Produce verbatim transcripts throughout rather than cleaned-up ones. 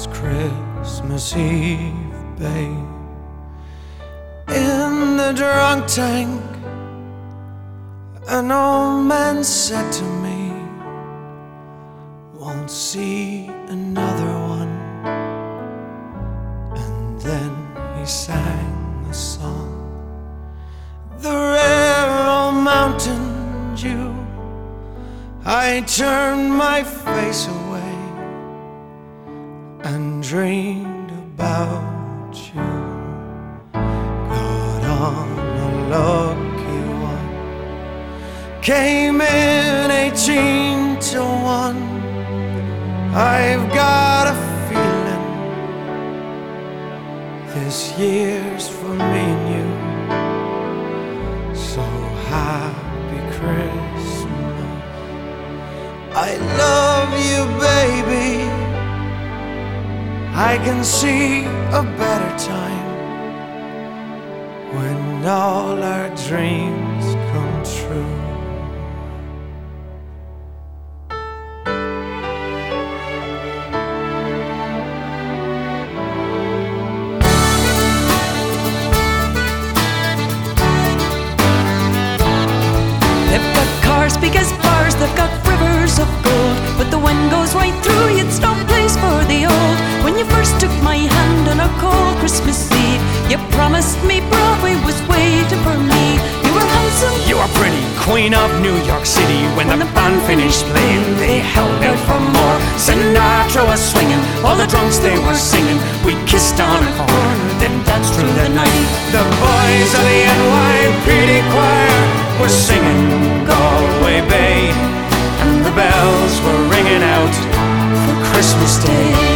Christmas Eve, babe, in the drunk tank, an old man said to me, won't see another one. And then he sang a song, the rare old Mountain Dew. I turned my face away and dreamed about you. Got on a lucky one, came in eighteen to one. I've got a feeling this year's for me and you. So happy Christmas, I love you, baby. I can see a better time when all our dreams come true. They've got cars big as bars, they've got rivers of gold, but the wind goes right through you, it's no place for the old. When you first took my hand on a cold Christmas Eve, you promised me Broadway was waiting for me. You were handsome, you were pretty, queen of New York City. When, when the, the band finished playing, they held out for more. Sinatra was swinging, all the drunks they were singing. We kissed on a corner, then danced through the night. The boys of the N Y P D choir were singing Galway Bay, and the bells were ringing out for Christmas Day.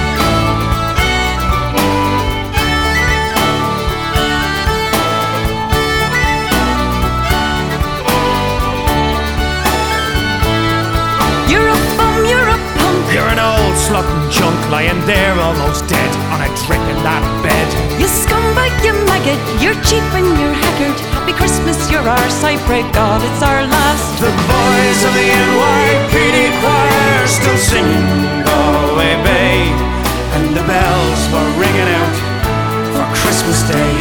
You're an old slut and junk lying there almost dead on a dripping that bed. You scumbag, you maggot, you're cheap and you're haggard. Happy Christmas, you're ours, I pray God it's our last. The boys of the N Y P D choir still singing Galway Bay, and the bells were ringing out for Christmas Day.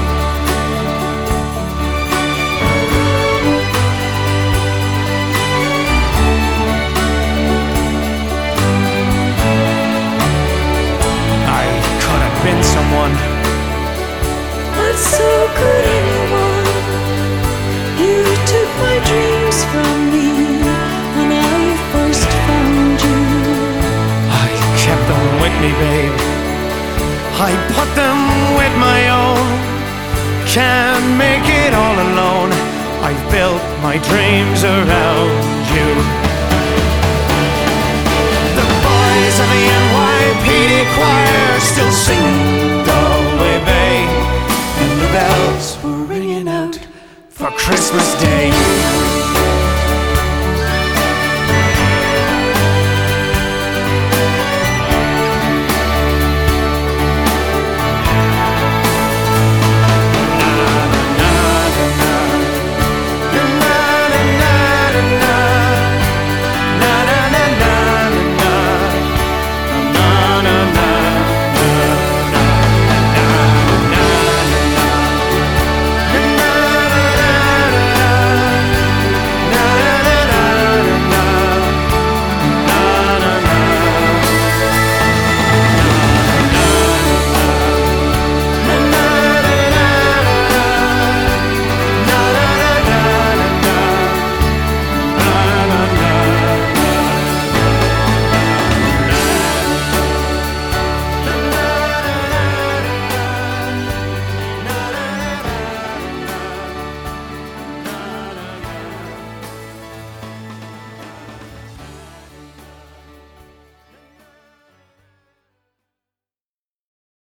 Been someone, but so could anyone. You took my dreams from me when I first found you. I kept them with me, babe. I put them with my own. Can't make it all alone. I've built my dreams around you. The boys of the N Y P D choir still singing Galway Bay, and the bells were ringing out for Christmas Day.